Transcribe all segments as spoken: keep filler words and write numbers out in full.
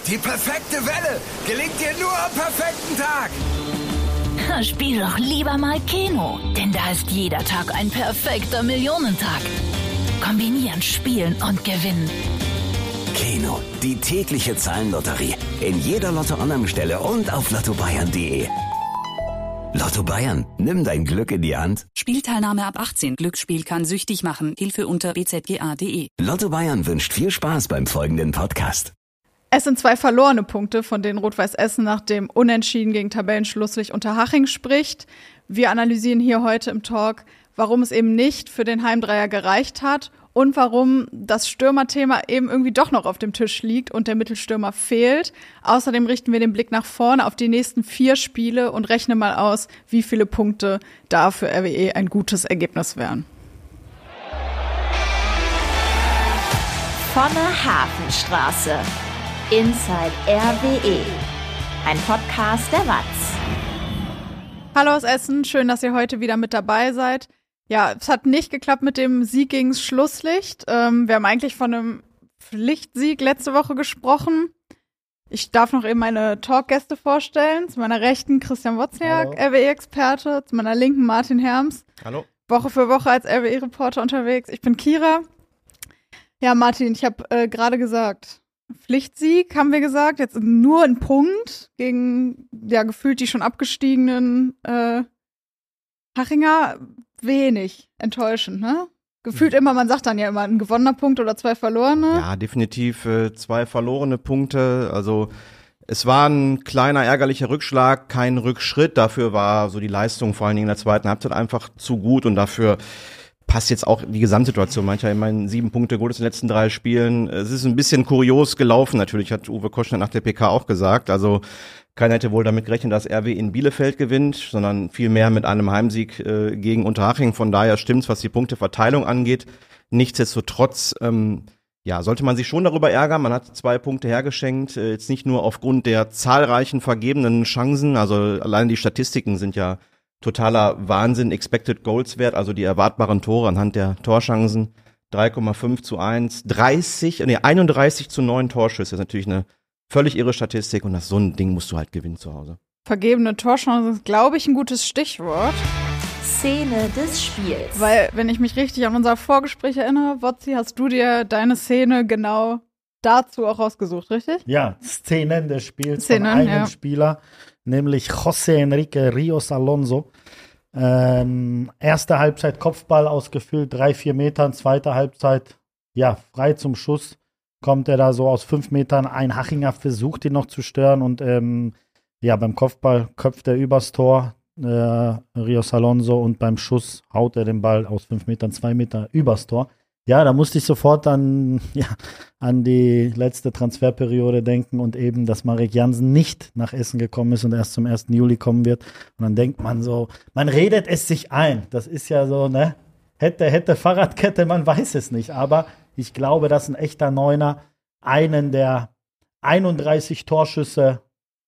Die perfekte Welle gelingt dir nur am perfekten Tag. Spiel doch lieber mal Keno, denn da ist jeder Tag ein perfekter Millionentag. Kombinieren, spielen und gewinnen. Keno, die tägliche Zahlenlotterie. In jeder Lotto-Annahmestelle und auf lotto bayern punkt de. Lotto Bayern, nimm dein Glück in die Hand. Spielteilnahme ab achtzehn. Glücksspiel kann süchtig machen. Hilfe unter b z g a punkt de. Lotto Bayern wünscht viel Spaß beim folgenden Podcast. Es sind zwei verlorene Punkte, von denen Rot-Weiß Essen nach dem Unentschieden gegen Tabellenschlusslicht Unterhaching spricht. Wir analysieren hier heute im Talk, warum es eben nicht für den Heimdreier gereicht hat und warum das Stürmerthema eben irgendwie doch noch auf dem Tisch liegt und der Mittelstürmer fehlt. Außerdem richten wir den Blick nach vorne auf die nächsten vier Spiele und rechnen mal aus, wie viele Punkte da für R W E ein gutes Ergebnis wären. Von der Hafenstraße. Inside R W E. Ein Podcast der W A Z. Hallo aus Essen, schön, dass ihr heute wieder mit dabei seid. Ja, es hat nicht geklappt mit dem Sieg gegen das Schlusslicht. Ähm, wir haben eigentlich von einem Pflichtsieg letzte Woche gesprochen. Ich darf noch eben meine Talkgäste vorstellen. Zu meiner Rechten Christian Wozniak, R W E-Experte. Zu meiner Linken Martin Herms. Hallo. Woche für Woche als R W E-Reporter unterwegs. Ich bin Kira. Ja, Martin, ich habe äh, gerade gesagt, Pflichtsieg, haben wir gesagt. Jetzt nur ein Punkt gegen, ja, gefühlt die schon abgestiegenen äh, Hachinger. Wenig. Enttäuschend, ne? Gefühlt immer, man sagt dann ja immer, ein gewonnener Punkt oder zwei verlorene. Ja, definitiv äh, zwei verlorene Punkte. Also es war ein kleiner ärgerlicher Rückschlag, kein Rückschritt. Dafür war so die Leistung vor allen Dingen in der zweiten Halbzeit einfach zu gut und dafür passt jetzt auch die Gesamtsituation. Mancher, ich meine, sieben Punkte gut in den letzten drei Spielen. Es ist ein bisschen kurios gelaufen, natürlich, hat Uwe Koschner nach der P K auch gesagt. Also keiner hätte wohl damit gerechnet, dass R W in Bielefeld gewinnt, sondern vielmehr mit einem Heimsieg äh, gegen Unterhaching. Von daher stimmt's, was die Punkteverteilung angeht. Nichtsdestotrotz, ähm, ja, sollte man sich schon darüber ärgern. Man hat zwei Punkte hergeschenkt, äh, jetzt nicht nur aufgrund der zahlreichen vergebenen Chancen. Also allein die Statistiken sind ja totaler Wahnsinn. Expected Goals Wert, also die erwartbaren Tore anhand der Torchancen. drei Komma fünf zu eins, dreißig, nee, einunddreißig zu neun Torschüsse. Das ist natürlich eine völlig irre Statistik und das, so ein Ding musst du halt gewinnen zu Hause. Vergebene Torchancen ist, glaube ich, ein gutes Stichwort. Szene des Spiels. Weil, wenn ich mich richtig an unser Vorgespräch erinnere, Wotzi, hast du dir deine Szene genau dazu auch rausgesucht, richtig? Ja, Szenen des Spiels Szenen, von einem ja. Spieler, nämlich José Enrique Rios Alonso. Ähm, erste Halbzeit Kopfball aus gefühlt drei, vier Metern, zweite Halbzeit, ja, frei zum Schuss. Kommt er da so aus fünf Metern, ein Hachinger versucht ihn noch zu stören und ähm, ja, beim Kopfball köpft er übers Tor äh, Rios Alonso und beim Schuss haut er den Ball aus fünf Metern, zwei Meter übers Tor. Ja, da musste ich sofort an, ja, an die letzte Transferperiode denken und eben, dass Marek Jansen nicht nach Essen gekommen ist und erst zum ersten Juli kommen wird. Und dann denkt man so, man redet es sich ein. Das ist ja so, ne? Hätte, hätte Fahrradkette, man weiß es nicht. Aber ich glaube, dass ein echter Neuner einen der einunddreißig Torschüsse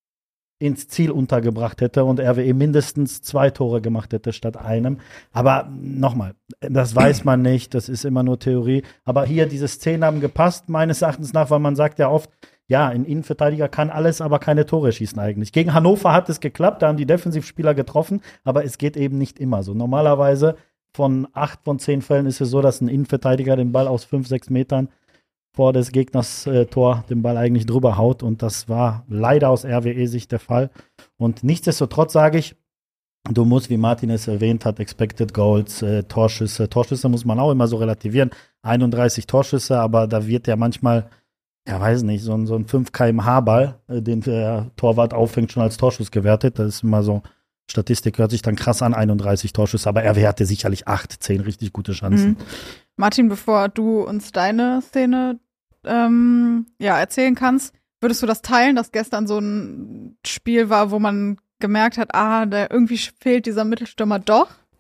ins Ziel untergebracht hätte und R W E mindestens zwei Tore gemacht hätte statt einem. Aber nochmal, das weiß man nicht, das ist immer nur Theorie. Aber hier, diese Szenen haben gepasst, meines Erachtens nach, weil man sagt ja oft, ja, ein Innenverteidiger kann alles, aber keine Tore schießen eigentlich. Gegen Hannover hat es geklappt, da haben die Defensivspieler getroffen, aber es geht eben nicht immer so. Normalerweise von acht von zehn Fällen ist es so, dass ein Innenverteidiger den Ball aus fünf, sechs Metern vor des Gegners äh, Tor den Ball eigentlich drüber haut und das war leider aus R W E-Sicht der Fall. Und nichtsdestotrotz sage ich, du musst, wie Martin es erwähnt hat, Expected Goals, äh, Torschüsse, Torschüsse muss man auch immer so relativieren, einunddreißig Torschüsse, aber da wird ja manchmal, ja weiß nicht, so ein, so ein fünf Kilometer pro Stunde Ball, äh, den der Torwart auffängt, schon als Torschuss gewertet, das ist immer so, Statistik hört sich dann krass an, einunddreißig Torschüsse, aber R W E hatte sicherlich acht, zehn richtig gute Chancen. Mhm. Martin, bevor du uns deine Szene ähm, ja, erzählen kannst, würdest du das teilen, dass gestern so ein Spiel war, wo man gemerkt hat, ah, da irgendwie fehlt dieser Mittelstürmer doch?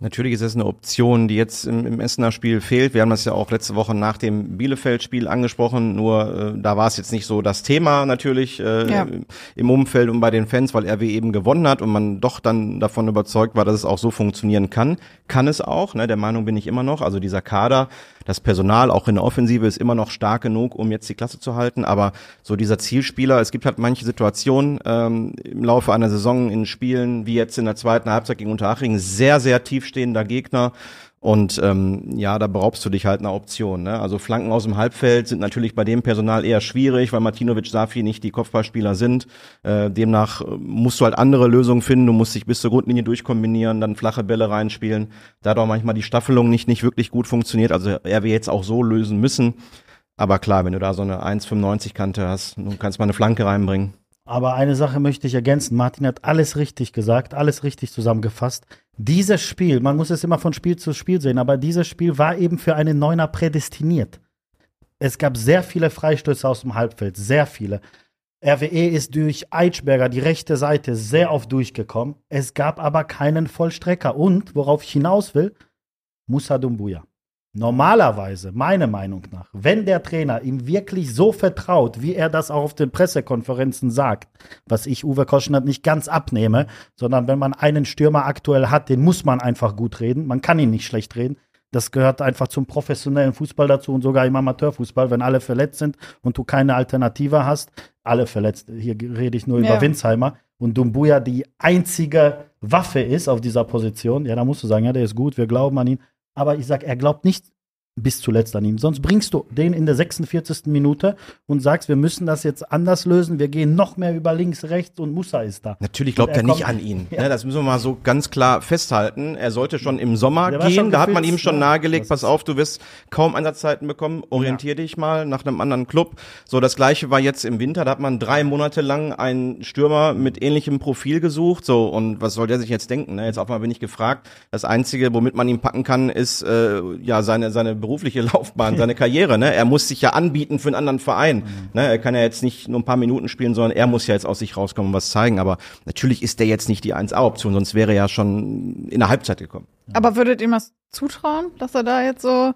Natürlich ist es eine Option, die jetzt im, im Essener Spiel fehlt. Wir haben das ja auch letzte Woche nach dem Bielefeld-Spiel angesprochen, nur äh, da war es jetzt nicht so das Thema natürlich äh, ja. im Umfeld und bei den Fans, weil R W eben gewonnen hat und man doch dann davon überzeugt war, dass es auch so funktionieren kann. Kann es auch, ne? Der Meinung bin ich immer noch. Also dieser Kader, das Personal auch in der Offensive ist immer noch stark genug, um jetzt die Klasse zu halten. Aber so dieser Zielspieler, es gibt halt manche Situationen ähm, im Laufe einer Saison in Spielen, wie jetzt in der zweiten Halbzeit gegen Unterhaching, sehr, sehr tiefstehender Gegner. Und ähm, ja, da beraubst du dich halt einer Option. Ne? Also Flanken aus dem Halbfeld sind natürlich bei dem Personal eher schwierig, weil Martinovic, Safi nicht die Kopfballspieler sind. Äh, demnach musst du halt andere Lösungen finden. Du musst dich bis zur Grundlinie durchkombinieren, dann flache Bälle reinspielen. Da hat auch manchmal die Staffelung nicht nicht wirklich gut funktioniert. Also er wird jetzt auch so lösen müssen. Aber klar, wenn du da so eine eins fünfundneunzig Kante hast, du kannst mal eine Flanke reinbringen. Aber eine Sache möchte ich ergänzen. Martin hat alles richtig gesagt, alles richtig zusammengefasst. Dieses Spiel, man muss es immer von Spiel zu Spiel sehen, aber dieses Spiel war eben für einen Neuner prädestiniert. Es gab sehr viele Freistöße aus dem Halbfeld, sehr viele. R W E ist durch Eitschberger, die rechte Seite, sehr oft durchgekommen. Es gab aber keinen Vollstrecker. Und, worauf ich hinaus will, Moussa Doumbouya. Normalerweise, meiner Meinung nach, wenn der Trainer ihm wirklich so vertraut, wie er das auch auf den Pressekonferenzen sagt, was ich Uwe Koschnert nicht ganz abnehme, sondern wenn man einen Stürmer aktuell hat, den muss man einfach gut reden, man kann ihn nicht schlecht reden. Das gehört einfach zum professionellen Fußball dazu und sogar im Amateurfußball, wenn alle verletzt sind und du keine Alternative hast. Alle verletzt, hier rede ich nur ja. über Winsheimer. Und Doumbouya die einzige Waffe ist auf dieser Position. Ja, da musst du sagen, ja, der ist gut, wir glauben an ihn. Aber ich sag, er glaubt nicht bis zuletzt an ihm. Sonst bringst du den in der sechsundvierzigsten Minute und sagst, wir müssen das jetzt anders lösen. Wir gehen noch mehr über links, rechts und Moussa ist da. Natürlich glaubt er, er nicht an ihn. Ja. Das müssen wir mal so ganz klar festhalten. Er sollte schon im Sommer der gehen. Da hat man ihm schon ja, nahegelegt, pass auf, du wirst kaum Einsatzzeiten bekommen. Orientier ja. dich mal nach einem anderen Club. So, das Gleiche war jetzt im Winter. Da hat man drei Monate lang einen Stürmer mit ähnlichem Profil gesucht. So, und was soll der sich jetzt denken? Ne? Jetzt auf einmal bin ich gefragt. Das Einzige, womit man ihn packen kann, ist äh, ja seine seine berufliche Laufbahn, seine Karriere, ne? Er muss sich ja anbieten für einen anderen Verein. Mhm. Ne? Er kann ja jetzt nicht nur ein paar Minuten spielen, sondern er muss ja jetzt aus sich rauskommen und was zeigen. Aber natürlich ist der jetzt nicht die eins A-Option, sonst wäre er ja schon in der Halbzeit gekommen. Aber würdet ihr ihm was zutrauen, dass er da jetzt so,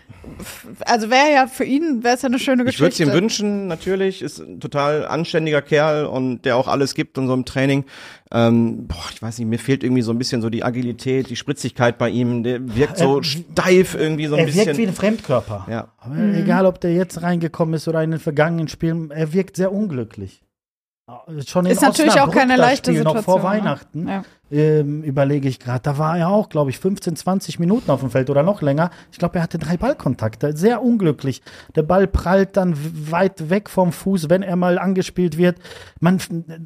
also wäre ja für ihn, wäre es ja eine schöne Geschichte. Ich würde es ihm wünschen, natürlich, ist ein total anständiger Kerl und der auch alles gibt in so einem Training. Ähm, boah, ich weiß nicht, mir fehlt irgendwie so ein bisschen so die Agilität, die Spritzigkeit bei ihm. Der wirkt so er, steif irgendwie so ein er bisschen. Er wirkt wie ein Fremdkörper. Ja. Mhm. Egal, ob der jetzt reingekommen ist oder in den vergangenen Spielen, er wirkt sehr unglücklich. Schon in ist natürlich auch keine leichte Spiel, Situation. Noch vor Weihnachten ja. ähm, überlege ich gerade, da war er auch, glaube ich, fünfzehn, zwanzig Minuten auf dem Feld oder noch länger. Ich glaube, er hatte drei Ballkontakte, sehr unglücklich. Der Ball prallt dann weit weg vom Fuß, wenn er mal angespielt wird. Man,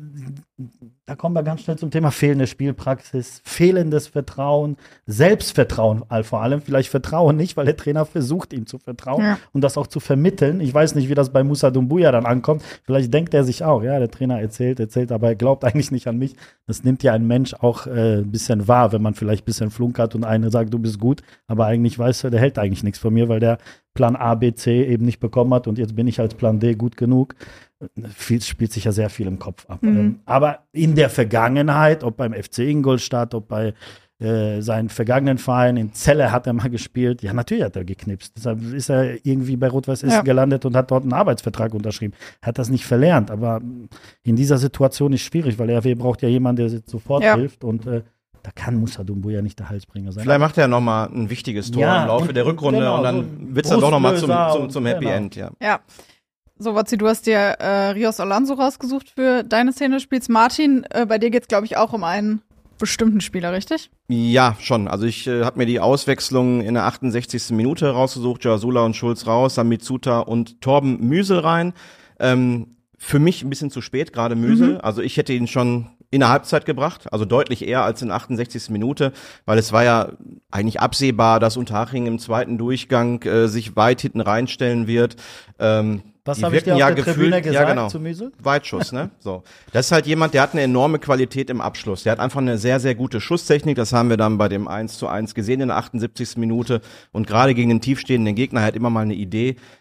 da kommen wir ganz schnell zum Thema fehlende Spielpraxis, fehlendes Vertrauen, Selbstvertrauen vor allem. Vielleicht Vertrauen nicht, weil der Trainer versucht, ihm zu vertrauen ja. und das auch zu vermitteln. Ich weiß nicht, wie das bei Moussa Doumbouya dann ankommt. Vielleicht denkt er sich auch, ja, der Trainer erzählt, erzählt, aber er glaubt eigentlich nicht an mich. Das nimmt ja ein Mensch auch äh, ein bisschen wahr, wenn man vielleicht ein bisschen flunkert und einer sagt, du bist gut, aber eigentlich weiß er, der hält eigentlich nichts von mir, weil der Plan A, B, C eben nicht bekommen hat und jetzt bin ich als Plan D gut genug. Viel, spielt sich ja sehr viel im Kopf ab. Mhm. Aber in der Vergangenheit, ob beim F C Ingolstadt, ob bei äh, seinen vergangenen Verein, in Celle hat er mal gespielt. Ja, natürlich hat er geknipst. Deshalb ist er irgendwie bei Rot-Weiß Essen ja. gelandet und hat dort einen Arbeitsvertrag unterschrieben. Er hat das nicht verlernt, aber in dieser Situation ist es schwierig, weil R W braucht ja jemanden, der sofort ja. hilft und äh, da kann Moussa Doumbouya nicht der Halsbringer sein. Vielleicht macht er noch mal ein wichtiges Tor ja, im Laufe und, der Rückrunde genau, und dann so wird es dann doch noch mal zum, zum, zum Happy genau. End. Ja. ja. So, Watzi, du hast dir äh, Rios Alonso rausgesucht für deine Szene des Spiels. Martin, äh, bei dir geht es, glaube ich, auch um einen bestimmten Spieler, richtig? Ja, schon. Also ich äh, habe mir die Auswechslung in der achtundsechzigsten Minute rausgesucht. Jasula und Schulz raus, dann Mitsuta und Torben Müsel rein. Ähm, für mich ein bisschen zu spät, gerade Müsel. Mhm. Also ich hätte ihn schon in der Halbzeit gebracht, also deutlich eher als in der achtundsechzigsten Minute, weil es war ja eigentlich absehbar, dass Unterhaching im zweiten Durchgang äh, sich weit hinten reinstellen wird. Ähm, Was habe ich dir auf ja der Tribüne gesagt ja, genau. zu Müsel? Weitschuss, ne? So. Das ist halt jemand, der hat eine enorme Qualität im Abschluss. Der hat einfach eine sehr, sehr gute Schusstechnik. Das haben wir dann bei dem eins zu eins gesehen in der achtundsiebzigsten Minute. Und gerade gegen den tiefstehenden Gegner hat immer mal eine Idee.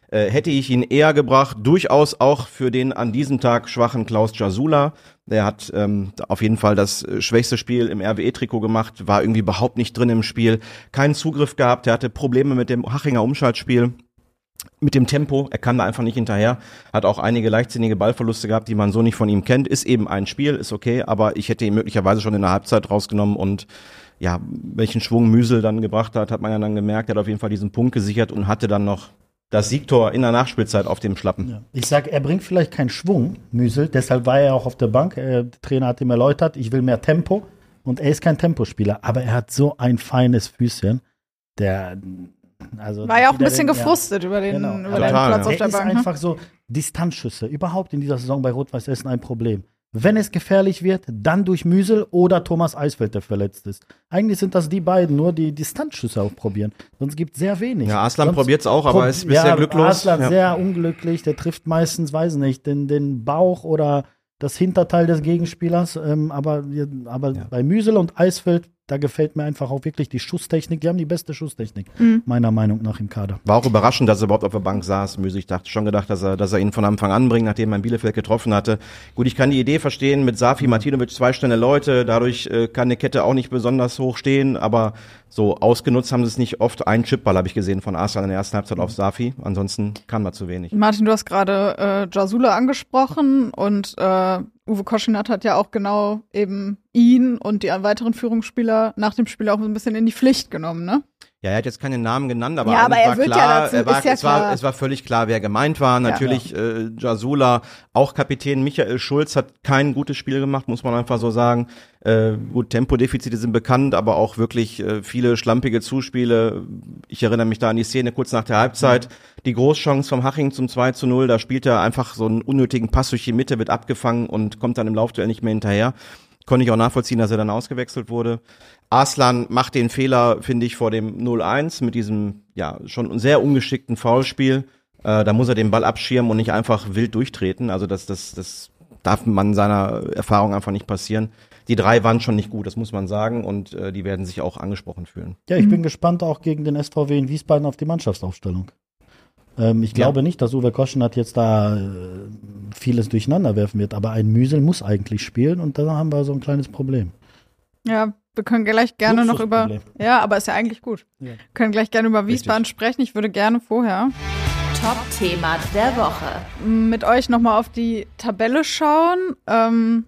äh, hätte ich ihn eher gebracht, durchaus auch für den an diesem Tag schwachen Klaus Jasula. Der hat ähm, auf jeden Fall das äh, schwächste Spiel im R W E-Trikot gemacht, war irgendwie überhaupt nicht drin im Spiel, keinen Zugriff gehabt, er hatte Probleme mit dem Hachinger Umschaltspiel. Mit dem Tempo, er kam da einfach nicht hinterher, hat auch einige leichtsinnige Ballverluste gehabt, die man so nicht von ihm kennt, ist eben ein Spiel, ist okay, aber ich hätte ihn möglicherweise schon in der Halbzeit rausgenommen und ja, welchen Schwung Müsel dann gebracht hat, hat man ja dann gemerkt, er hat auf jeden Fall diesen Punkt gesichert und hatte dann noch das Siegtor in der Nachspielzeit auf dem Schlappen. Ja. Ich sag, er bringt vielleicht keinen Schwung, Müsel, deshalb war er auch auf der Bank, der Trainer hat ihm erläutert, ich will mehr Tempo und er ist kein Tempospieler, aber er hat so ein feines Füßchen, der... Also war ja auch ein bisschen den, gefrustet ja, über den, genau. über Total, den Platz ja. auf der der ist Bank. einfach Ne? so Distanzschüsse. Überhaupt in dieser Saison bei Rot-Weiß Essen ein Problem. Wenn es gefährlich wird, dann durch Müsel oder Thomas Eisfeld, der verletzt ist. Eigentlich sind das die beiden, nur die Distanzschüsse auch probieren. Sonst gibt es sehr wenig. Ja, Aslan Sonst probiert es auch, aber ist bisher ja, glücklos. Aslan ja. sehr unglücklich, der trifft meistens, weiß nicht, den, den Bauch oder das Hinterteil des Gegenspielers. Ähm, aber aber Ja. bei Müsel und Eisfeld, da gefällt mir einfach auch wirklich die Schusstechnik. Die haben die beste Schusstechnik, Mhm. meiner Meinung nach, im Kader. War auch überraschend, dass er überhaupt auf der Bank saß. Müse, ich dachte schon gedacht, dass er, dass er ihn von Anfang an bringt, nachdem er in Bielefeld getroffen hatte. Gut, ich kann die Idee verstehen, mit Safi Martinovic zwei schnelle Leute, dadurch äh, kann eine Kette auch nicht besonders hoch stehen, aber so ausgenutzt haben sie es nicht oft. Ein Chipball habe ich gesehen von Aslan in der ersten Halbzeit auf Safi, ansonsten kann man zu wenig. Martin, du hast gerade äh, Jasula angesprochen und äh, Uwe Koschinat hat ja auch genau eben ihn und die weiteren Führungsspieler nach dem Spiel auch so ein bisschen in die Pflicht genommen, ne? Ja, er hat jetzt keine Namen genannt, aber, Ja, aber eigentlich er war wird ja klar, dazu- er war, ist ja es, war, klar. es war völlig klar, wer gemeint war. Natürlich äh, Jasula, auch Kapitän Michael Schulz hat kein gutes Spiel gemacht, muss man einfach so sagen. Äh, gut, Tempodefizite sind bekannt, aber auch wirklich äh, viele schlampige Zuspiele. Ich erinnere mich da an die Szene kurz nach der Halbzeit. Die Großchance vom Haching zum zwei zu null, da spielt er einfach so einen unnötigen Pass durch die Mitte, wird abgefangen und kommt dann im Laufduell nicht mehr hinterher. Konnte ich auch nachvollziehen, dass er dann ausgewechselt wurde. Aslan macht den Fehler, finde ich, vor dem null eins mit diesem ja schon sehr ungeschickten Foulspiel. Äh, da muss er den Ball abschirmen und nicht einfach wild durchtreten. Also das, das, das darf man seiner Erfahrung einfach nicht passieren. Die drei waren schon nicht gut, das muss man sagen, und äh, die werden sich auch angesprochen fühlen. Ja, ich bin gespannt auch gegen den S V W in Wiesbaden auf die Mannschaftsaufstellung. Ähm, ich glaube Ja. nicht, dass Uwe Koschinat jetzt da äh, vieles durcheinander werfen wird, aber ein Müsel muss eigentlich spielen und da haben wir so ein kleines Problem. Ja, wir können gleich gerne noch über. Luxusproblem. Ja, aber ist ja eigentlich gut. Ja. Können gleich gerne über Wiesbaden Richtig. sprechen. Ich würde gerne vorher Top-Thema der Woche. mit euch nochmal auf die Tabelle schauen. Ähm,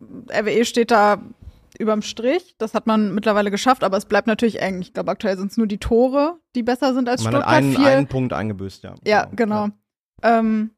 R W E steht da überm Strich. Das hat man mittlerweile geschafft, aber es bleibt natürlich eng. Ich glaube, aktuell sind es nur die Tore, die besser sind als Man hat Stuttgart. einen, Vier- einen Punkt eingebüßt, ja. Ja, genau. Ähm,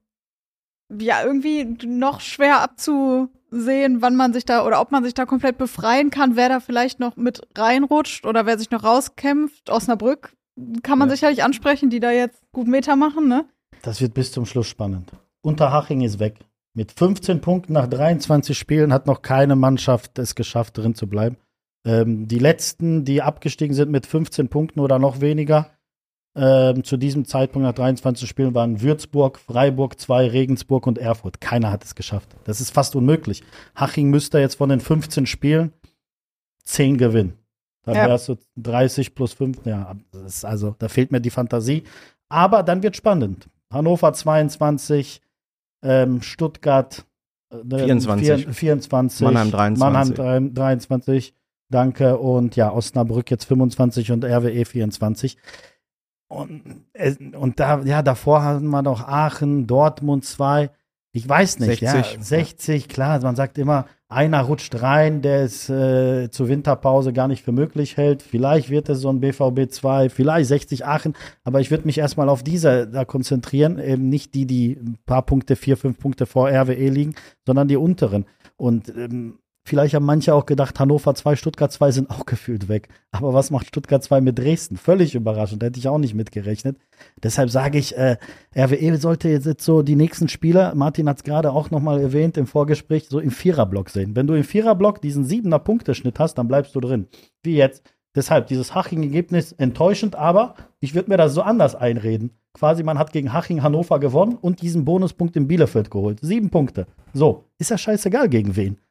ja, irgendwie noch schwer abzusehen, wann man sich da oder ob man sich da komplett befreien kann, wer da vielleicht noch mit reinrutscht oder wer sich noch rauskämpft. Osnabrück kann man Ja. sicherlich ansprechen, die da jetzt gut Meter machen, ne? Das wird bis zum Schluss spannend. Unterhaching ist weg. Mit fünfzehn Punkten nach dreiundzwanzig Spielen hat noch keine Mannschaft es geschafft, drin zu bleiben. Ähm, die letzten, die abgestiegen sind mit fünfzehn Punkten oder noch weniger, ähm, zu diesem Zeitpunkt nach dreiundzwanzig Spielen waren Würzburg, Freiburg zwei, Regensburg und Erfurt. Keiner hat es geschafft. Das ist fast unmöglich. Haching müsste jetzt von den fünfzehn Spielen zehn gewinnen. Dann Ja. wärst du dreißig plus fünf. Ja, das ist also, da fehlt mir die Fantasie. Aber dann wird spannend. Hannover zweiundzwanzig, ähm, Stuttgart äh, vierundzwanzig. vier, vierundzwanzig, Mannheim dreiundzwanzig. Mannheim dreiundzwanzig, danke. Und ja, Osnabrück jetzt fünfundzwanzig und R W E vierundzwanzig. Und, äh, und da, ja, davor hatten wir noch Aachen, Dortmund zwei. Ich weiß nicht, sechzig. ja, sechzig, klar, man sagt immer, einer rutscht rein, der es äh, zur Winterpause gar nicht für möglich hält. Vielleicht wird es so ein B V B zwei, vielleicht sechzig Aachen, aber ich würde mich erstmal auf diese da konzentrieren, eben nicht die, die ein paar Punkte, vier, fünf Punkte vor R W E liegen, sondern die unteren. Und ähm, vielleicht haben manche auch gedacht, Hannover zwei, Stuttgart zwei sind auch gefühlt weg. Aber was macht Stuttgart zwei mit Dresden? Völlig überraschend, hätte ich auch nicht mitgerechnet. Deshalb sage ich, äh, R W E sollte jetzt so die nächsten Spieler, Martin hat es gerade auch nochmal erwähnt im Vorgespräch, so im Viererblock sehen. Wenn du im Viererblock diesen siebener Punkteschnitt hast, dann bleibst du drin. Wie jetzt. Deshalb, dieses Haching-Ergebnis enttäuschend, aber ich würde mir das so anders einreden. Quasi, man hat gegen Haching Hannover gewonnen und diesen Bonuspunkt in Bielefeld geholt. Sieben Punkte. So, ist ja scheißegal gegen wen.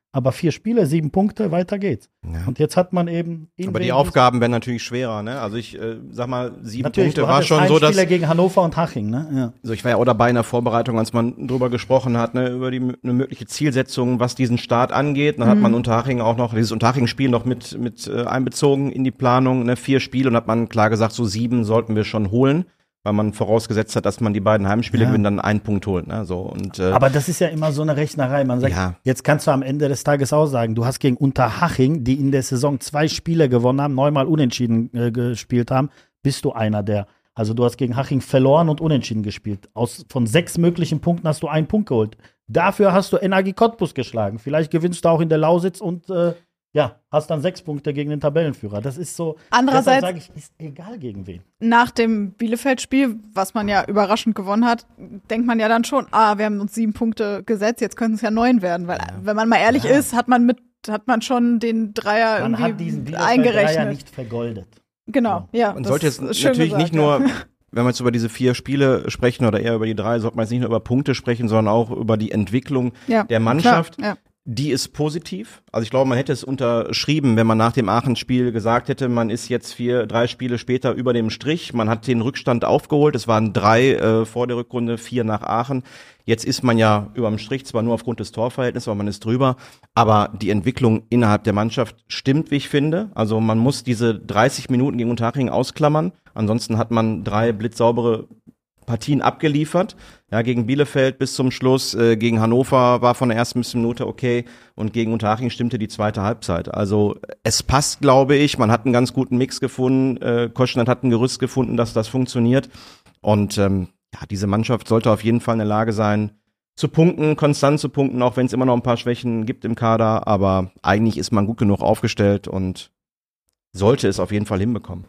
aber vier Spiele, sieben Punkte, weiter geht's. Ja. Und jetzt hat man eben... Aber die Aufgaben werden natürlich schwerer, ne? Also ich äh, sag mal, sieben natürlich, Punkte war schon so, dass... Spieler gegen Hannover und Haching, ne? Ja. Also ich war ja auch dabei in der Vorbereitung, als man drüber gesprochen hat, ne, über die eine mögliche Zielsetzung, was diesen Start angeht. Dann mhm. hat man Unterhaching auch noch, dieses Unterhaching-Spiel noch mit mit äh, einbezogen in die Planung, ne, vier Spiele, und hat man klar gesagt, so sieben sollten wir schon holen, weil man vorausgesetzt hat, dass man die beiden Heimspiele ja. gewinnt, dann einen Punkt holt. Ne, so, und, äh, aber das ist ja immer so eine Rechnerei. Man sagt, ja. jetzt kannst du am Ende des Tages auch sagen, du hast gegen Unterhaching, die in der Saison zwei Spiele gewonnen haben, neunmal unentschieden äh, gespielt haben, bist du einer der. Also du hast gegen Haching verloren und unentschieden gespielt. Aus, von sechs möglichen Punkten hast du einen Punkt geholt. Dafür hast du Energie Cottbus geschlagen. Vielleicht gewinnst du auch in der Lausitz und äh, ja, hast dann sechs Punkte gegen den Tabellenführer. Das ist so, andererseits sage ich, ist egal gegen wen. Nach dem Bielefeld-Spiel, was man ja überraschend gewonnen hat, denkt man ja dann schon, ah, wir haben uns sieben Punkte gesetzt, jetzt können es ja neun werden. Weil, ja. wenn man mal ehrlich ja. ist, hat man mit, hat man schon den Dreier man irgendwie hat diesen eingerechnet. Dreier nicht vergoldet. Genau, ja. Man sollte jetzt natürlich gesagt, nicht nur, ja. wenn wir jetzt über diese vier Spiele sprechen oder eher über die drei, sollte man jetzt nicht nur über Punkte sprechen, sondern auch über die Entwicklung ja, der Mannschaft. Klar, ja. Die ist positiv. Also ich glaube, man hätte es unterschrieben, wenn man nach dem Aachen-Spiel gesagt hätte, man ist jetzt vier, drei Spiele später über dem Strich. Man hat den Rückstand aufgeholt. Es waren drei äh, vor der Rückrunde, vier nach Aachen. Jetzt ist man ja über dem Strich, zwar nur aufgrund des Torverhältnisses, aber man ist drüber. Aber die Entwicklung innerhalb der Mannschaft stimmt, wie ich finde. Also man muss diese dreißig Minuten gegen Unterhaching ausklammern. Ansonsten hat man drei blitzsaubere Partien abgeliefert, ja, gegen Bielefeld bis zum Schluss, äh, gegen Hannover war von der ersten bis zur Minute okay und gegen Unterhaching stimmte die zweite Halbzeit. Also es passt, glaube ich, man hat einen ganz guten Mix gefunden, äh, Koschnat hat ein Gerüst gefunden, dass das funktioniert, und ähm, ja, diese Mannschaft sollte auf jeden Fall in der Lage sein, zu punkten, konstant zu punkten, auch wenn es immer noch ein paar Schwächen gibt im Kader, aber eigentlich ist man gut genug aufgestellt und sollte es auf jeden Fall hinbekommen.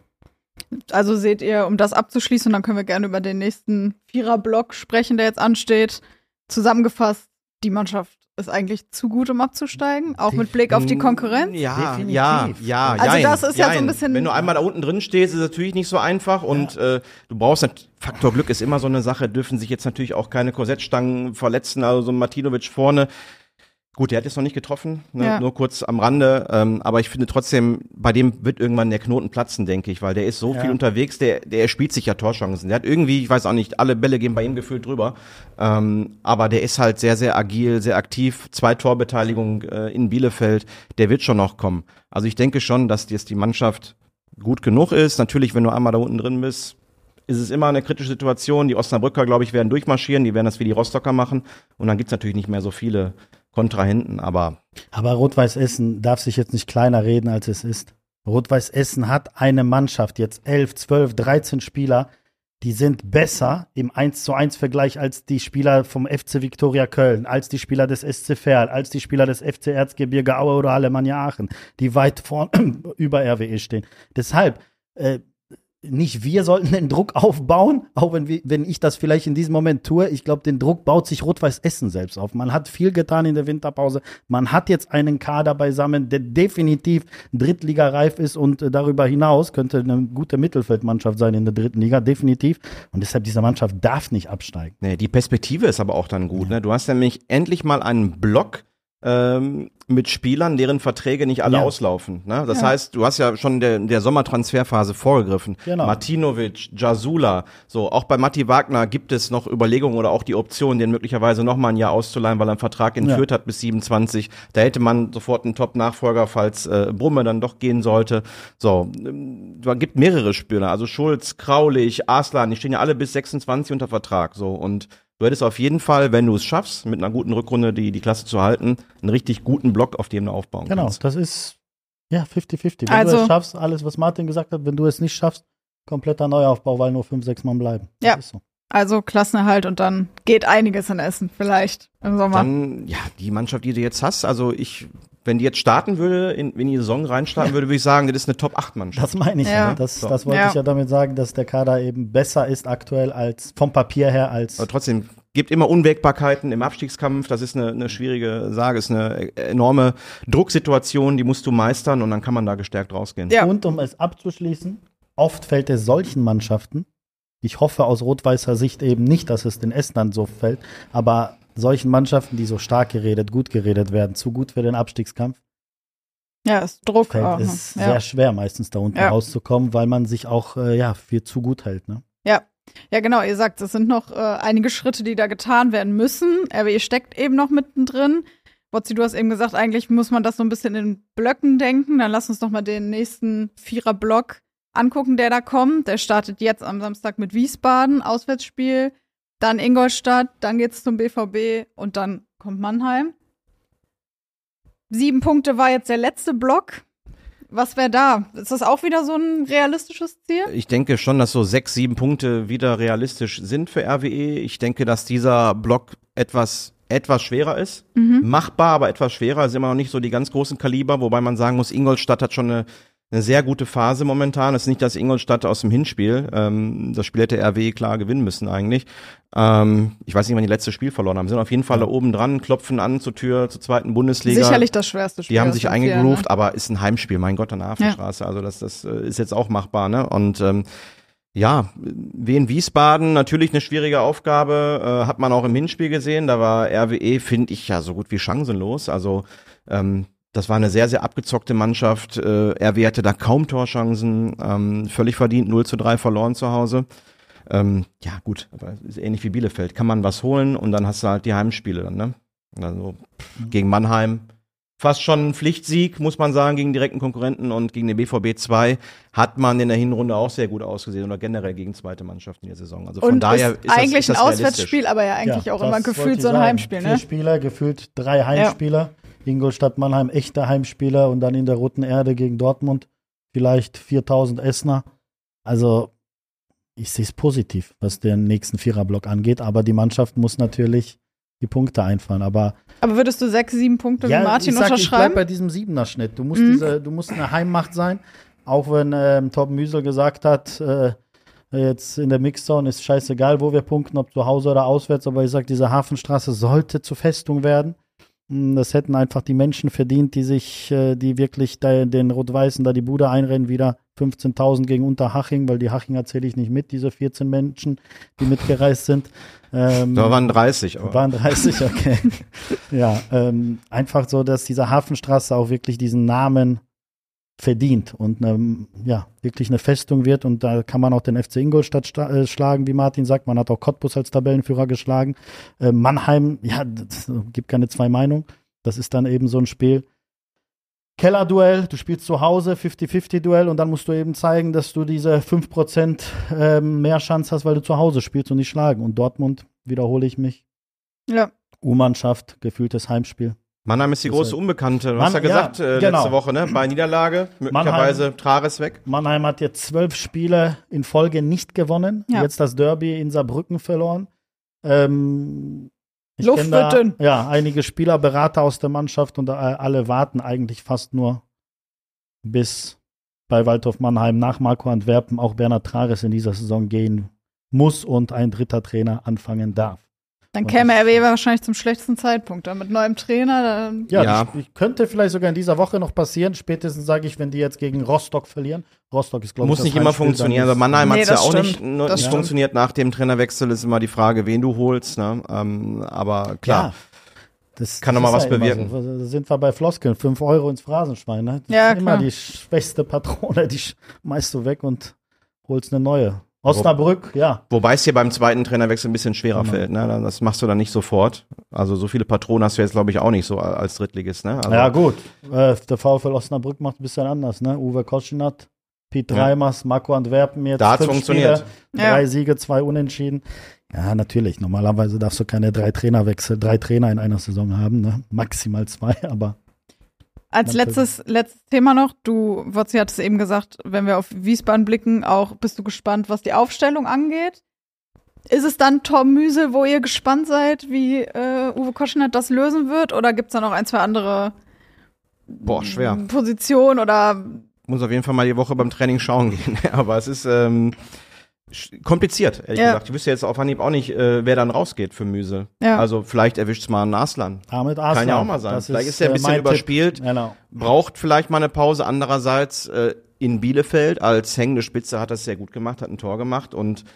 Also seht ihr, um das abzuschließen, dann können wir gerne über den nächsten Vierer-Block sprechen, der jetzt ansteht. Zusammengefasst, die Mannschaft ist eigentlich zu gut, um abzusteigen, auch mit Blick auf die Konkurrenz. Ja, Definitiv. ja, ja. Also jein, das ist jein. ja so ein bisschen... Wenn du einmal da unten drin stehst, ist es natürlich nicht so einfach, und ja. äh, du brauchst, Faktor Glück ist immer so eine Sache, dürfen sich jetzt natürlich auch keine Korsettstangen verletzen, also so ein Martinovic vorne. Gut, der hat jetzt noch nicht getroffen, ne? ja. nur kurz am Rande, ähm, aber ich finde trotzdem, bei dem wird irgendwann der Knoten platzen, denke ich, weil der ist so ja. viel unterwegs, der der spielt sich ja Torchancen. Der hat irgendwie, ich weiß auch nicht, alle Bälle gehen bei ihm gefühlt drüber, ähm, aber der ist halt sehr, sehr agil, sehr aktiv, zwei Torbeteiligungen äh, in Bielefeld, der wird schon noch kommen. Also ich denke schon, dass jetzt die Mannschaft gut genug ist. Natürlich, wenn du einmal da unten drin bist, ist es immer eine kritische Situation. Die Osnabrücker, glaube ich, werden durchmarschieren, die werden das wie die Rostocker machen, und dann gibt's natürlich nicht mehr so viele Kontrahenten, aber... Aber Rot-Weiß Essen darf sich jetzt nicht kleiner reden, als es ist. Rot-Weiß Essen hat eine Mannschaft, jetzt elf, zwölf, dreizehn Spieler, die sind besser im eins zu eins Vergleich als die Spieler vom F C Viktoria Köln, als die Spieler des S C Verl, als die Spieler des F C Erzgebirge Aue oder Alemannia Aachen, die weit vorn über R W E stehen. Deshalb, äh, nicht wir sollten den Druck aufbauen, auch wenn, wir, wenn ich das vielleicht in diesem Moment tue. Ich glaube, den Druck baut sich Rot-Weiß Essen selbst auf. Man hat viel getan in der Winterpause. Man hat jetzt einen Kader beisammen, der definitiv drittligareif ist, und äh, darüber hinaus könnte eine gute Mittelfeldmannschaft sein in der dritten Liga, definitiv. Und deshalb, diese Mannschaft darf nicht absteigen. Nee, die Perspektive ist aber auch dann gut. Ja. Ne? Du hast nämlich endlich mal einen Block ähm, mit Spielern, deren Verträge nicht alle ja. auslaufen. Ne? Das ja. heißt, du hast ja schon der, der Sommertransferphase vorgegriffen. Genau. Martinovic, Jasula, so, auch bei Matti Wagner gibt es noch Überlegungen oder auch die Option, den möglicherweise noch mal ein Jahr auszuleihen, weil er einen Vertrag entführt ja. hat bis siebenundzwanzig. Da hätte man sofort einen Top-Nachfolger, falls äh, Brumme dann doch gehen sollte. So, es gibt mehrere Spieler, also Schulz, Kraulich, Arslan, die stehen ja alle bis sechsundzwanzig unter Vertrag. So, und du hättest auf jeden Fall, wenn du es schaffst, mit einer guten Rückrunde die, die Klasse zu halten, einen richtig guten Block, auf dem du aufbauen genau, kannst. Genau, das ist ja fünfzig fünfzig. Wenn also, du es schaffst, alles, was Martin gesagt hat, wenn du es nicht schaffst, kompletter Neuaufbau, weil nur fünf, sechs Mann bleiben. Das ja, ist so. Also Klassenerhalt, und dann geht einiges in Essen, vielleicht im Sommer. Dann, ja, die Mannschaft, die du jetzt hast, also ich, wenn die jetzt starten würde, in, wenn die Saison reinstarten würde, würde ich sagen, das ist eine Top acht Mannschaft. Das meine ich ja. ja. Das, so. das wollte ja. ich ja damit sagen, dass der Kader eben besser ist aktuell als vom Papier her als. Aber trotzdem gibt immer Unwägbarkeiten im Abstiegskampf. Das ist eine, eine schwierige Sage, ist eine enorme Drucksituation, die musst du meistern, und dann kann man da gestärkt rausgehen. Ja. Und um es abzuschließen, oft fällt es solchen Mannschaften, ich hoffe aus rot-weißer Sicht eben nicht, dass es den Estland so fällt, aber solchen Mannschaften, die so stark geredet, gut geredet werden, zu gut für den Abstiegskampf. Ja, ist Druck Fällt, auch. ist ja. sehr schwer, meistens da unten Ja. rauszukommen, weil man sich auch äh, ja, für zu gut hält. Ne? Ja. Ja, genau, ihr sagt, es sind noch äh, einige Schritte, die da getan werden müssen. R W E steckt eben noch mittendrin. Botzi, du hast eben gesagt, eigentlich muss man das so ein bisschen in Blöcken denken. Dann lass uns doch mal den nächsten Vierer-Block angucken, der da kommt. Der startet jetzt am Samstag mit Wiesbaden, Auswärtsspiel, dann Ingolstadt, dann geht's zum B V B und dann kommt Mannheim. Sieben Punkte war jetzt der letzte Block. Was wäre da? Ist das auch wieder so ein realistisches Ziel? Ich denke schon, dass so sechs, sieben Punkte wieder realistisch sind für R W E. Ich denke, dass dieser Block etwas etwas schwerer ist. Mhm. Machbar, aber etwas schwerer. Es sind immer noch nicht so die ganz großen Kaliber, wobei man sagen muss, Ingolstadt hat schon eine, eine sehr gute Phase momentan. Es ist nicht das Ingolstadt aus dem Hinspiel. Ähm, das Spiel hätte R W E klar gewinnen müssen eigentlich. Ähm, ich weiß nicht, wann die letzte Spiel verloren haben. Sind auf jeden Fall ja. da oben dran, klopfen an zur Tür zur zweiten Bundesliga. Sicherlich das schwerste Spiel. Die haben sich eingegroovt, ne? aber ist ein Heimspiel, mein Gott, an der Hafenstraße. Ja. Also das, das ist jetzt auch machbar, ne? Und ähm, ja, Wien Wiesbaden, natürlich eine schwierige Aufgabe, äh, hat man auch im Hinspiel gesehen. Da war R W E, finde ich, ja so gut wie chancenlos. Also ähm, das war eine sehr, sehr abgezockte Mannschaft. Äh, R W E hatte da kaum Torchancen, ähm, völlig verdient, null zu drei verloren zu Hause. Ähm, ja gut, aber ist ähnlich wie Bielefeld. Kann man was holen und dann hast du halt die Heimspiele dann, ne? Also pff, gegen Mannheim. Fast schon ein Pflichtsieg, muss man sagen, gegen direkten Konkurrenten, und gegen den B V B zwei hat man in der Hinrunde auch sehr gut ausgesehen oder generell gegen zweite Mannschaften in der Saison. Also von und daher ist ist eigentlich das, ist das ein Auswärtsspiel, aber ja eigentlich ja, auch immer gefühlt so ein sagen. Heimspiel, ne? Vier Spieler, gefühlt drei Heimspieler. Ja. Ingolstadt, Mannheim, echte Heimspieler, und dann in der Roten Erde gegen Dortmund vielleicht viertausend Essener. Also ich sehe es positiv, was den nächsten Viererblock angeht, aber die Mannschaft muss natürlich die Punkte einfahren. Aber, aber würdest du sechs, sieben Punkte ja, wie Martin ich sag, unterschreiben? Ich bleib bei diesem Siebener-Schnitt. Du musst, mhm. diese, du musst eine Heimmacht sein, auch wenn ähm, Torben Müsel gesagt hat, äh, jetzt in der Mixzone ist scheißegal, wo wir punkten, ob zu Hause oder auswärts, aber ich sag, diese Hafenstraße sollte zur Festung werden. Das hätten einfach die Menschen verdient, die sich, die wirklich da, den Rot-Weißen da die Bude einrennen, wieder fünfzehntausend gegen Unterhaching, weil die Hachinger zähle ich nicht mit, diese vierzehn Menschen, die mitgereist sind. Ähm, da waren dreißig. Aber. Waren dreißig, okay. ja, ähm, einfach so, dass diese Hafenstraße auch wirklich diesen Namen verdient und ne, ja, wirklich eine Festung wird, und da kann man auch den F C Ingolstadt sta- äh, schlagen, wie Martin sagt. Man hat auch Cottbus als Tabellenführer geschlagen. Äh, Mannheim, ja, das gibt keine zwei Meinungen. Das ist dann eben so ein Spiel. Kellerduell, du spielst zu Hause, fünfzig-fünfzig-Duell, und dann musst du eben zeigen, dass du diese fünf Prozent ähm, mehr Chance hast, weil du zu Hause spielst und nicht schlagen. Und Dortmund, wiederhole ich mich, ja. U-Mannschaft, gefühltes Heimspiel. Mannheim ist die große Unbekannte. Du Mann, hast ja gesagt, ja, äh, genau. letzte Woche, ne? Bei Niederlage, möglicherweise Mannheim, Trares weg. Mannheim hat jetzt zwölf Spiele in Folge nicht gewonnen. Ja. Jetzt das Derby in Saarbrücken verloren. Ähm, ich Luft kenn wird da, dünn. Ja, einige Spieler, Berater aus der Mannschaft, und äh, alle warten eigentlich fast nur, bis bei Waldhof Mannheim nach Marco Antwerpen auch Bernhard Trares in dieser Saison gehen muss und ein dritter Trainer anfangen darf. Dann käme R W E wahrscheinlich zum schlechtesten Zeitpunkt. Dann mit neuem Trainer. Dann Ja, Ja. Das könnte vielleicht sogar in dieser Woche noch passieren. Spätestens sage ich, wenn die jetzt gegen Rostock verlieren. Rostock ist, glaube ich, Muss das nicht immer Heimspiel, funktionieren. dann Aber Mannheim Nee, hat es ja das auch stimmt. nicht, nur, Das nicht stimmt. funktioniert. Nach dem Trainerwechsel ist immer die Frage, wen du holst. Ne? Ähm, aber klar. Ja, das, Kann das noch mal ist was ja immer bewirken. So. Da sind wir bei Floskeln. Fünf Euro ins Phrasenschwein. Ne? Das Ja, ist immer klar. die schwächste Patrone, die schmeißt du weg und holst eine neue. Osnabrück, ja. Wobei es hier beim zweiten Trainerwechsel ein bisschen schwerer Genau. fällt. Ne? Das machst du dann nicht sofort. Also so viele Patronen hast du jetzt, glaube ich, auch nicht so als Drittligist. Ne? Also, Ja, gut. Äh, der VfL Osnabrück macht ein bisschen anders. Ne? Uwe Koschinat, Piet Ja. Reimers, Marco Antwerpen jetzt. Da hat's fünf funktioniert. Spiele, Ja. Drei Siege, zwei Unentschieden. Ja, natürlich. Normalerweise darfst du keine drei Trainerwechsel, drei Trainer in einer Saison haben. Ne? Maximal zwei, aber Als letztes, letztes Thema noch, du, Wotzi hat es eben gesagt, wenn wir auf Wiesbaden blicken, auch bist du gespannt, was die Aufstellung angeht. Ist es dann Torben Müsel, wo ihr gespannt seid, wie äh, Uwe Koschinat das lösen wird? Oder gibt es da noch ein, zwei andere Boah, schwer. Positionen oder Muss auf jeden Fall mal die Woche beim Training schauen gehen. Aber es ist ähm, sch- kompliziert, ehrlich Ja. gesagt. Ich wüsste jetzt auf Anhieb auch nicht, äh, wer dann rausgeht für Müsel. Ja. Also vielleicht erwischt es mal einen Arslan. Ahmed Arslan. Kann ja auch mal sein. Das Vielleicht ist er ein äh, bisschen mein überspielt. Tipp. Genau. Braucht vielleicht mal eine Pause. Andererseits äh, in Bielefeld als hängende Spitze hat er es sehr gut gemacht, hat ein Tor gemacht und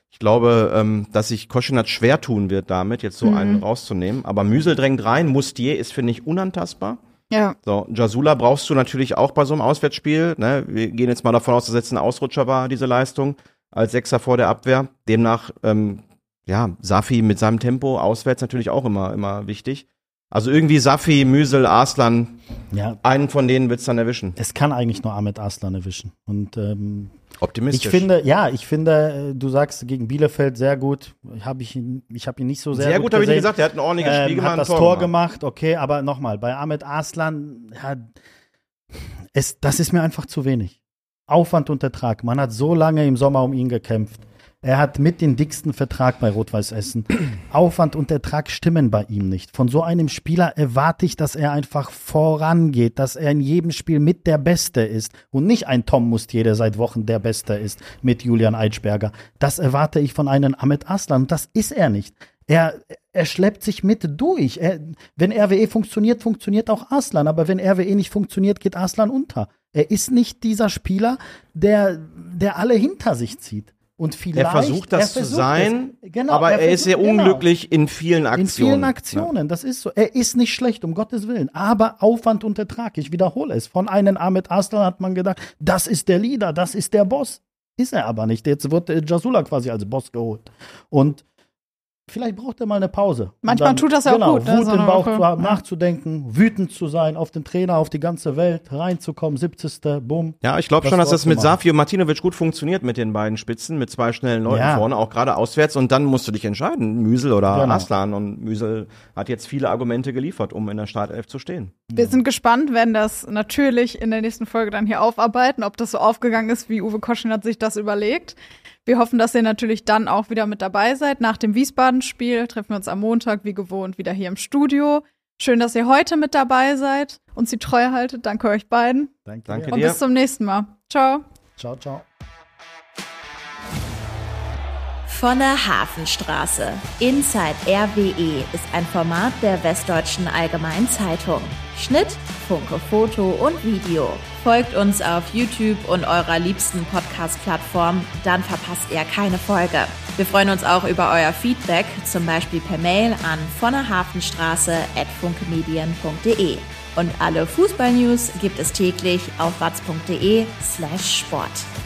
Ich glaube, ähm, dass sich Koschinat schwer tun wird damit, jetzt so Mhm. einen rauszunehmen. Aber Müsel drängt rein, Mustier ist, finde ich, unantastbar. Ja. So, Jasula brauchst du natürlich auch bei so einem Auswärtsspiel. Ne? Wir gehen jetzt mal davon aus, dass jetzt ein Ausrutscher war, diese Leistung, als Sechser vor der Abwehr. Demnach, ähm, ja, Safi mit seinem Tempo auswärts natürlich auch immer, immer wichtig. Also irgendwie Safi, Müsel, Arslan, Ja, einen von denen wird's dann erwischen. es kann eigentlich nur Ahmed Arslan erwischen. Und ähm, Optimistisch. ich finde, ja, ich finde, äh, du sagst gegen Bielefeld sehr gut. Hab ich ihn, ich habe ihn nicht so sehr, Sehr gut, habe ich gesehen. nicht gesagt, er hat ein ordentliches Spiel ähm, gemacht. hat das ein Tor gemacht, okay, aber nochmal, bei Ahmed Arslan, ja, es, das ist mir einfach zu wenig. Aufwand und Ertrag. Man hat so lange im Sommer um ihn gekämpft. Er hat mit den dicksten Vertrag bei Rot-Weiß Essen. Aufwand und Ertrag stimmen bei ihm nicht. Von so einem Spieler erwarte ich, dass er einfach vorangeht, dass er in jedem Spiel mit der Beste ist und nicht ein Tom Mustier, der seit Wochen der Beste ist mit Julian Eitschberger. Das erwarte ich von einem Ahmed Arslan und das ist er nicht. Er, er schleppt sich mit durch. Er, wenn R W E funktioniert, funktioniert auch Arslan. Aber wenn R W E nicht funktioniert, geht Arslan unter. Er ist nicht dieser Spieler, der, der alle hinter sich zieht. Und vielleicht, Er versucht das er zu versucht sein, es. Genau, aber er, ist sehr versucht- genau. unglücklich in vielen Aktionen. In vielen Aktionen, das ist so. Er ist nicht schlecht, um Gottes Willen. Aber Aufwand und Ertrag, ich wiederhole es. Von einem Ahmed Arslan hat man gedacht, das ist der Leader, das ist der Boss. Ist er aber nicht. Jetzt wird äh, Jasula quasi als Boss geholt. Und vielleicht braucht er mal eine Pause. Manchmal Und tut das ja auch genau, gut, ne, Wut so im eine Bauch Woche. zu haben, Ja. nachzudenken, wütend zu sein, auf den Trainer, auf die ganze Welt, reinzukommen, siebzigste Bumm. Ja, ich glaube Das schon, dass Wort das zu mit machen. Safi und Martinovic gut funktioniert mit den beiden Spitzen, mit zwei schnellen Leuten Ja. vorne, auch gerade auswärts. Und dann musst du dich entscheiden, Müsel oder Genau. Arslan. Und Müsel hat jetzt viele Argumente geliefert, um in der Startelf zu stehen. Wir sind gespannt, werden das natürlich in der nächsten Folge dann hier aufarbeiten, ob das so aufgegangen ist, wie Uwe Koschinat sich das überlegt. Wir hoffen, dass ihr natürlich dann auch wieder mit dabei seid. Nach dem Wiesbaden-Spiel treffen wir uns am Montag wie gewohnt wieder hier im Studio. Schön, dass ihr heute mit dabei seid, uns die Treue haltet. Danke euch beiden. Danke, Danke dir. Und dir. bis zum nächsten Mal. Ciao. Ciao, ciao. Von der Hafenstraße. Inside R W E ist ein Format der Westdeutschen Allgemeinen Zeitung. Schnitt, Funke Foto und Video. Folgt uns auf YouTube und eurer liebsten Podcast-Plattform, dann verpasst ihr keine Folge. Wir freuen uns auch über euer Feedback, zum Beispiel per Mail an von der Hafenstraße at funkemedien punkt de. Und alle Fußball-News gibt es täglich auf watz punkt de slash sport.